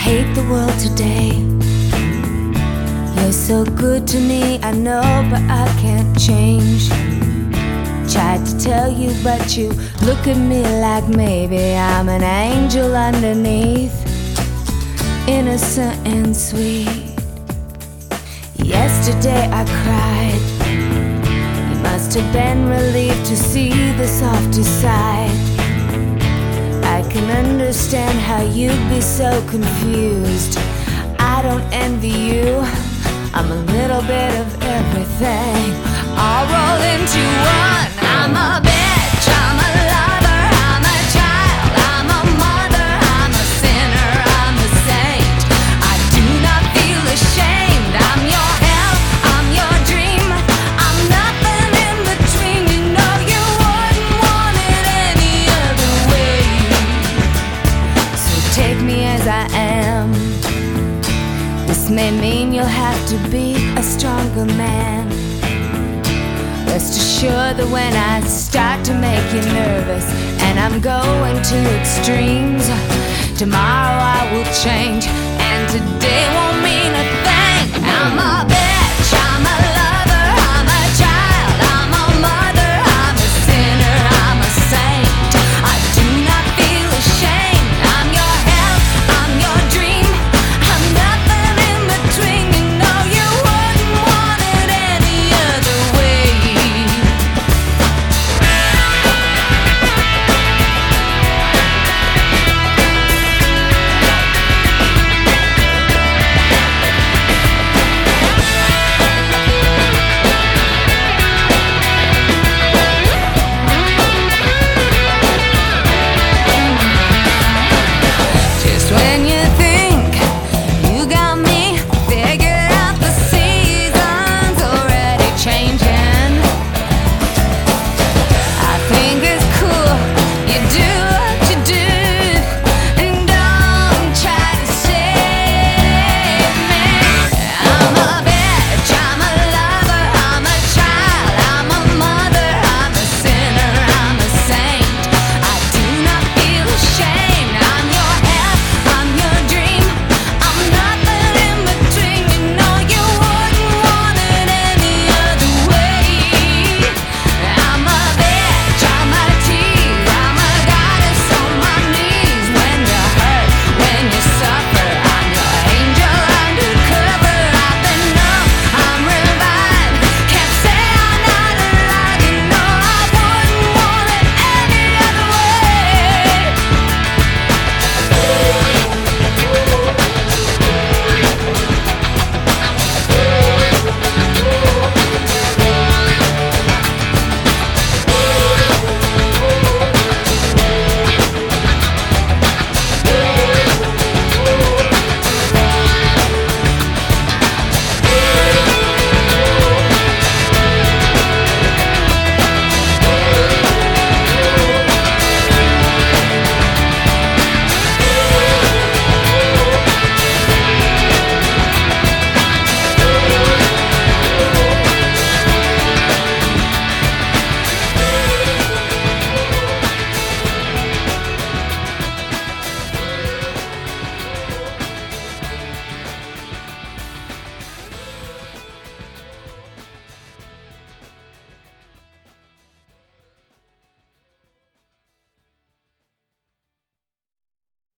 hate the world today. You're so good to me, I know, but I can't change. Tried to tell you, but you look at me like maybe I'm an angel underneath, innocent and sweet. Yesterday I cried. You must have been relieved to see the softer side. I can understand how you'd be so confused. I don't envy you, I'm a little bit of everything, all rolled into one. I'm a bitch, I'm a lover, I'm a child, I'm a mother, I'm a sinner, I'm a saint. I do not feel ashamed. I'm your hell, I'm your dream, I'm nothing in between. You know you wouldn't want it any other way. So take me as I am. This may mean you'll have to be a stronger man. Rest assured that when I start to make you nervous and I'm going to extremes, tomorrow I will change and today won't mean a thing. I'm a bitch.